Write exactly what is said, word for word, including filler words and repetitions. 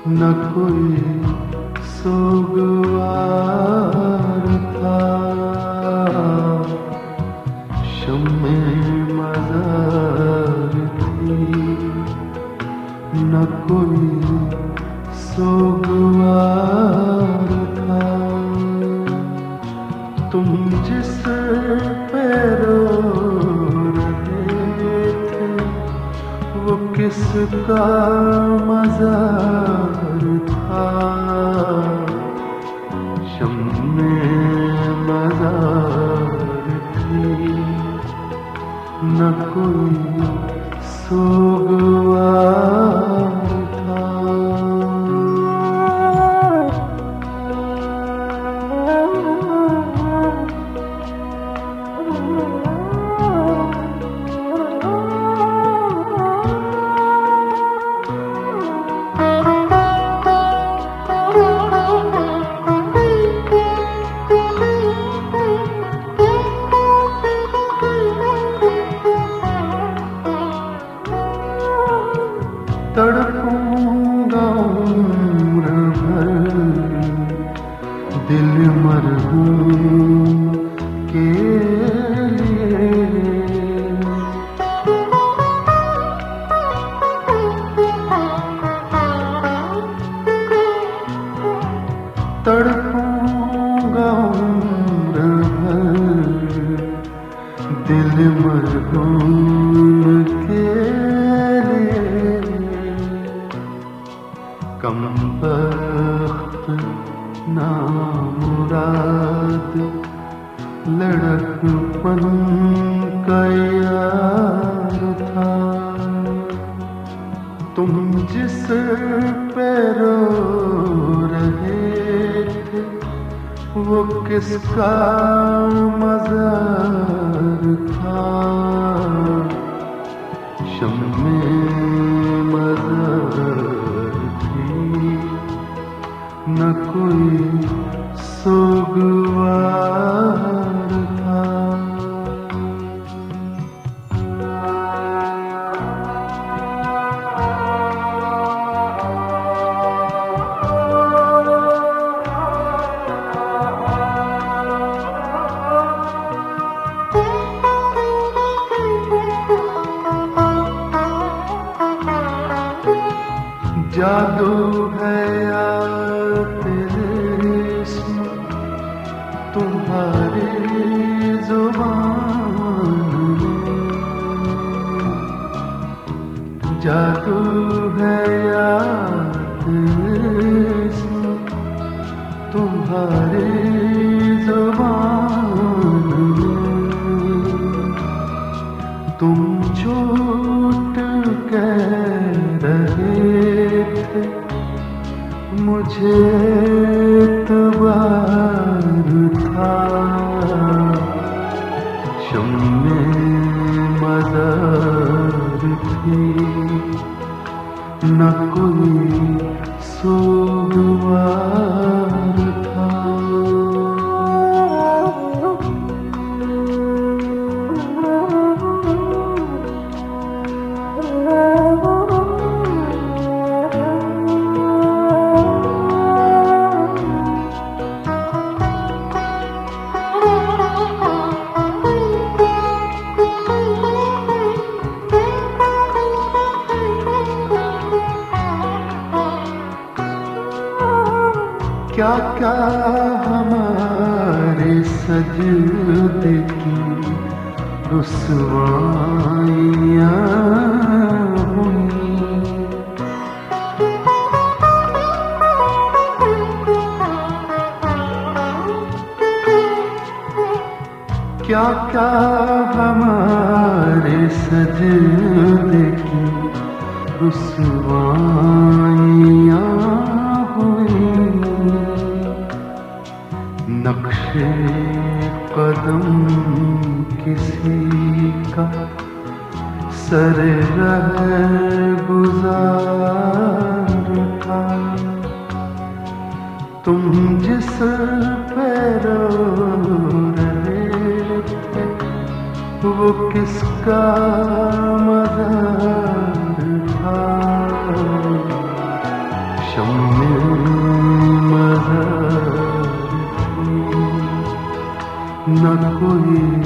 न कोई सोगवार था, शम्मे मज़ार थी। न कोई सोगवार था, तुम जिस पे रो रहे थे वो किसका मज़ार था। शम्मे मज़ार थी, न कोई सोगवार था। तड़पूंगा उम्र भर दिल मरहूम के लिए। तड़पूंगा उम्र भर दिल मरहूम के कम बख्त नामुराद लड़कपन का यार था। तुम जिस पे रो रहे थे वो किसका मज़ार था। शम्मे मज़ार न कोई सोगवार था। जादू है या तेरे इस्म तुम्हारी ज़ुबान में। जादू है या तेरे इस्म तुम्हारी ज़ुबान में। तुम झूठ कह रहे थे मुझे एतबार था। शम्मे मज़ार थी, न कोई सोगवार था। क्या क्या हमारे सजदे की रुसवाइयाँ हुई। क्या क्या हमारे सजदे की रुसवाइयाँ हुई। नक्शे कदम किसी का सर रह गुजार था। तुम जिस पे रो रहे थे वो किसका मज़ार था। शम्मे कोई